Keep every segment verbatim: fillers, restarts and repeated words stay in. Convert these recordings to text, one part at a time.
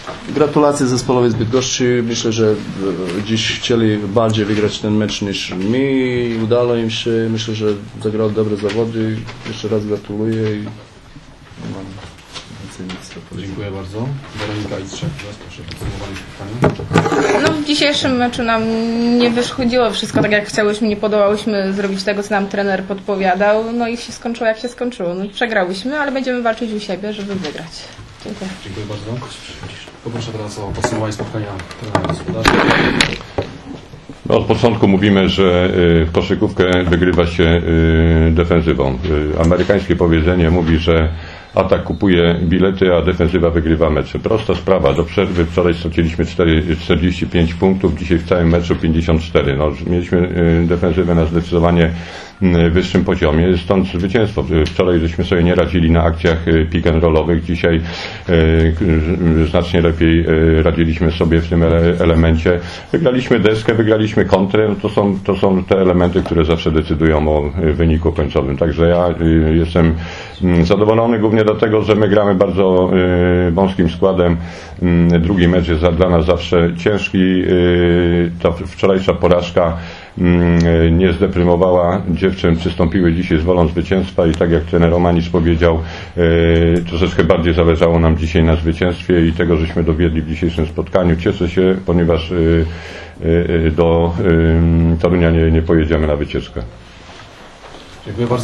Gratulacje zespołowi z Bydgoszczy. Myślę, że dziś chcieli bardziej wygrać ten mecz niż mi. Udało im się. Myślę, że zagrali dobre zawody. Jeszcze raz gratuluję i mam więcej nic do powiedzenia. Dziękuję bardzo. Weronika Istrzak, proszę podsumowanie spotkania. No w dzisiejszym meczu nam nie wyszkodziło wszystko tak jak chciałyśmy, nie podołałyśmy zrobić tego, co nam trener podpowiadał, no i się skończyło jak się skończyło. No, przegrałyśmy, ale będziemy walczyć u siebie, żeby wygrać. Dziękuję. Dziękuję bardzo. Poproszę teraz o podsumowanie spotkania trenera gospodarza. No, od początku mówimy, że w koszykówkę wygrywa się defensywą. Amerykańskie powiedzenie mówi, że atak kupuje bilety, a defensywa wygrywa mecze. Prosta sprawa. Do przerwy wczoraj straciliśmy czterdzieści pięć punktów, dzisiaj w całym meczu pięćdziesiąt cztery. No, mieliśmy defensywę na zdecydowanie wyższym poziomie, stąd zwycięstwo. Wczoraj żeśmy sobie nie radzili na akcjach pick and rollowych, dzisiaj znacznie lepiej radziliśmy sobie w tym elemencie. Wygraliśmy deskę, wygraliśmy kontrę, no to są, to są te elementy, które zawsze decydują o wyniku końcowym. Także ja jestem zadowolony głównie dlatego, że my gramy bardzo wąskim składem. Drugi mecz jest dla nas zawsze ciężki. Ta wczorajsza porażka nie zdeprymowała dziewczyn, przystąpiły dzisiaj z wolą zwycięstwa i tak jak trener Romanis powiedział, troszeczkę bardziej zależało nam dzisiaj na zwycięstwie i tego, żeśmy dowiedli w dzisiejszym spotkaniu. Cieszę się, ponieważ do Torunia nie, nie pojedziemy na wycieczkę. Dziękuję bardzo.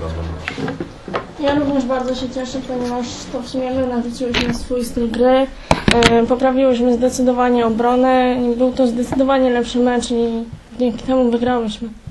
Ja również bardzo się cieszę, ponieważ to w sumie my nawróciłyśmy swój styl gry, poprawiłyśmy zdecydowanie obronę, był to zdecydowanie lepszy mecz i dzięki temu wygrałyśmy.